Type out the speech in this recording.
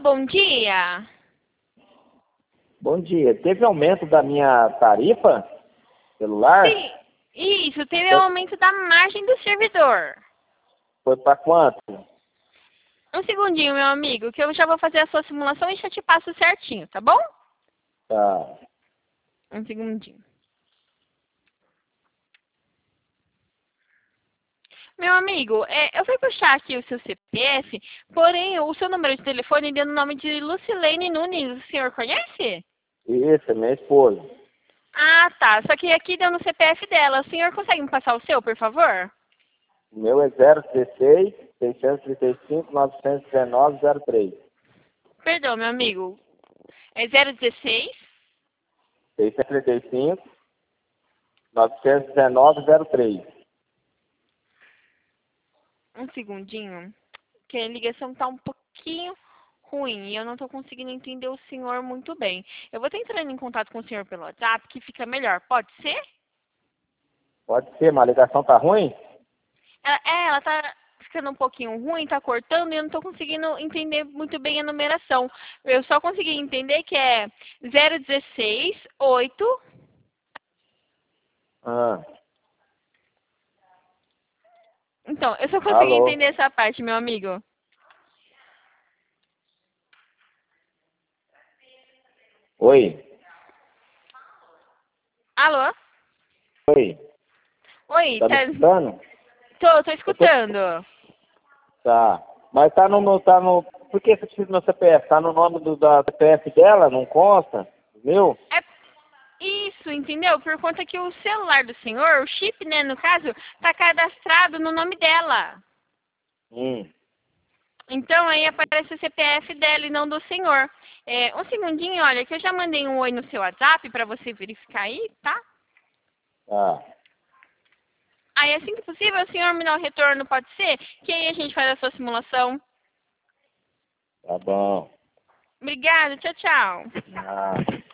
bom dia. Bom dia. Teve aumento da minha tarifa celular? Sim, isso, teve o aumento da margem do servidor. Foi para quanto? Um segundinho, meu amigo, que eu já vou fazer a sua simulação e já te passo certinho, tá bom? Tá. Um segundinho. Meu amigo, eu fui puxar aqui o seu CPF, porém o seu número de telefone deu no nome de Lucilene Nunes. O senhor conhece? Isso, é minha esposa. Ah, tá. Só que aqui deu no CPF dela. O senhor consegue me passar o seu, por favor? O meu é 016 635 919 03. Perdão, meu amigo. É 016? 635 919 03. Um segundinho. Que a ligação tá um pouquinho ruim e eu não tô conseguindo entender o senhor muito bem. Eu vou estar entrando em contato com o senhor pelo WhatsApp, que fica melhor. Pode ser? Pode ser, mas a ligação tá ruim? Ela tá ficando um pouquinho ruim, tá cortando e eu não tô conseguindo entender muito bem a numeração. Eu só consegui entender que é 016 8. Ah, Então, eu só consegui alô? entender essa parte, meu amigo. Oi? Alô? Oi? Oi, Tá me tá... escutando? tô Eu tô... escutando. Tá. Mas tá no... Por que você precisa do meu CPF? Tá no nome da CPF dela? Não consta? Meu? É isso, entendeu? Por conta que o celular do senhor, o chip, né, no caso, tá cadastrado no nome dela. Hum. Então aí aparece o CPF dela e não do senhor. Um segundinho, olha, que eu já mandei um oi no seu WhatsApp para você verificar aí, tá? Tá. Aí assim que possível, o senhor me dá um retorno, pode ser? Que aí a gente faz a sua simulação. Tá bom. Obrigada, tchau, tchau. Ah.